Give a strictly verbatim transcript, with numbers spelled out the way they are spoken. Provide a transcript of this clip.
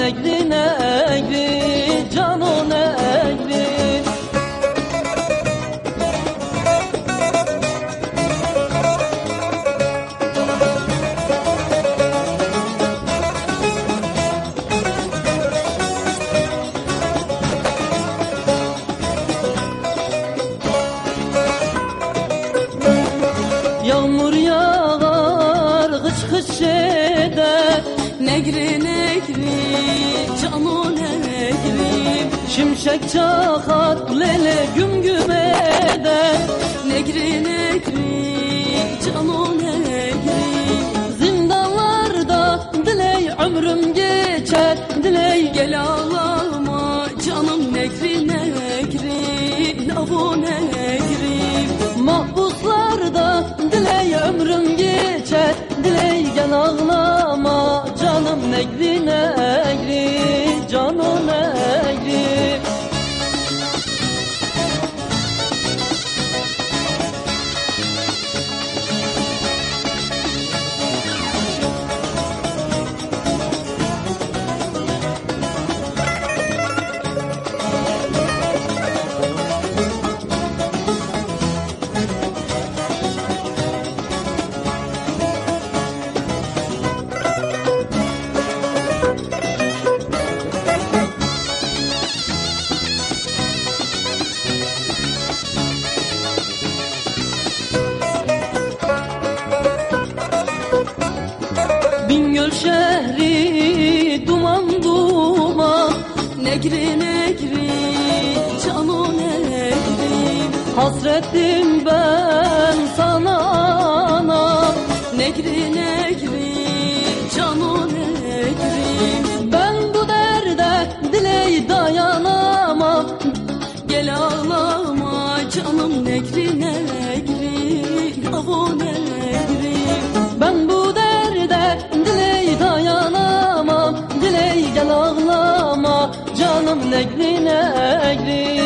negri negri, canım negri. Yağmur yağar, hıç hıç eder, Negri negri, canım negri. şimşek çakar, lele güm güm eder. Negri negri, canım negri. Zindanlarda diley ömrüm geçer, diley gel. Gel ağlama canım negri negri, avu negri. Mahpuslarda diley ömrüm geçer, diley gel ağlama canım negri negri, canım negri. Bingöl şehri duman duman, Negri negri, canım negri. hasretim ben sana anam. Negri negri, canım negri. Ben bu derde diley dayanamam. Gel ağlama canım negri negri, avu negri. Ben bu derde diley dayanamam. Diley gel ağlama canım negri negri.